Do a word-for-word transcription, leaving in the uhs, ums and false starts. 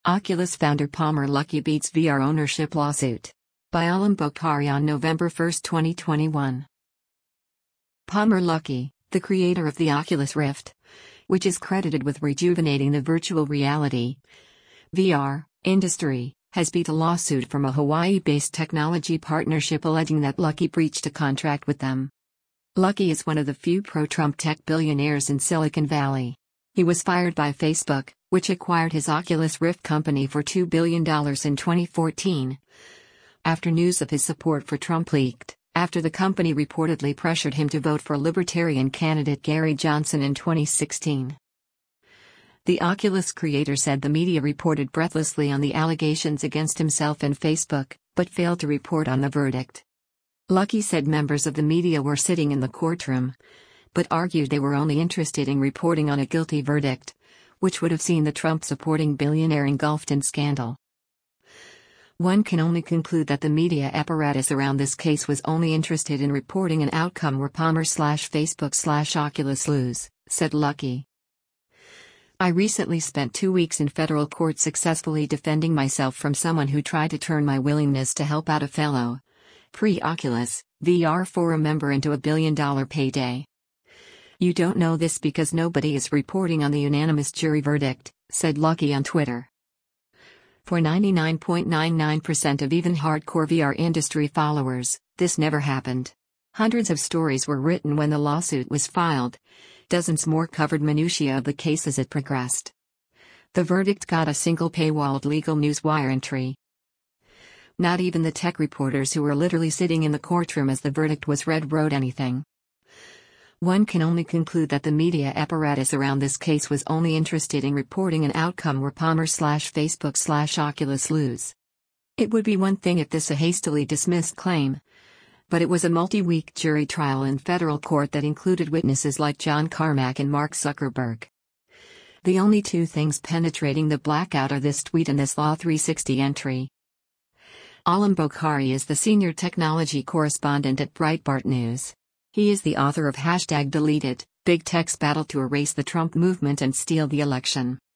Oculus founder Palmer Luckey beats V R ownership lawsuit. By Alam Bokhari on November first, twenty twenty-one. Palmer Luckey, the creator of the Oculus Rift, which is credited with rejuvenating the virtual reality V R industry, has beat a lawsuit from a Hawaii-based technology partnership alleging that Luckey breached a contract with them. Luckey is one of the few pro-Trump tech billionaires in Silicon Valley. He was fired by Facebook, which acquired his Oculus Rift company for two billion dollars in twenty fourteen. After news of his support for Trump leaked, after the company reportedly pressured him to vote for Libertarian candidate Gary Johnson in twenty sixteen. The Oculus creator said the media reported breathlessly on the allegations against himself and Facebook, but failed to report on the verdict. Luckey said members of the media were sitting in the courtroom, but argued they were only interested in reporting on a guilty verdict, which would have seen the Trump-supporting billionaire engulfed in scandal. One can only conclude that the media apparatus around this case was only interested in reporting an outcome where Palmer slash Facebook slash Oculus lose, said Luckey. I recently spent two weeks in federal court successfully defending myself from someone who tried to turn my willingness to help out a fellow pre-Oculus V R forum member into a billion-dollar payday. You don't know this because nobody is reporting on the unanimous jury verdict, said Luckey on Twitter. For ninety-nine point nine nine percent of even hardcore V R industry followers, this never happened. Hundreds of stories were written when the lawsuit was filed. Dozens more covered minutiae of the case as it progressed. The verdict got a single paywalled legal newswire entry. Not even the tech reporters who were literally sitting in the courtroom as the verdict was read wrote anything. One can only conclude that the media apparatus around this case was only interested in reporting an outcome where Palmer slash Facebook slash Oculus lose. It would be one thing if this a hastily dismissed claim, but it was a multi-week jury trial in federal court that included witnesses like John Carmack and Mark Zuckerberg. The only two things penetrating the blackout are this tweet and this Law three sixty entry. Alam Bokhari is the senior technology correspondent at Breitbart News. He is the author of Hashtag Deleted, Big Tech's Battle to Erase the Trump Movement and Steal the Election.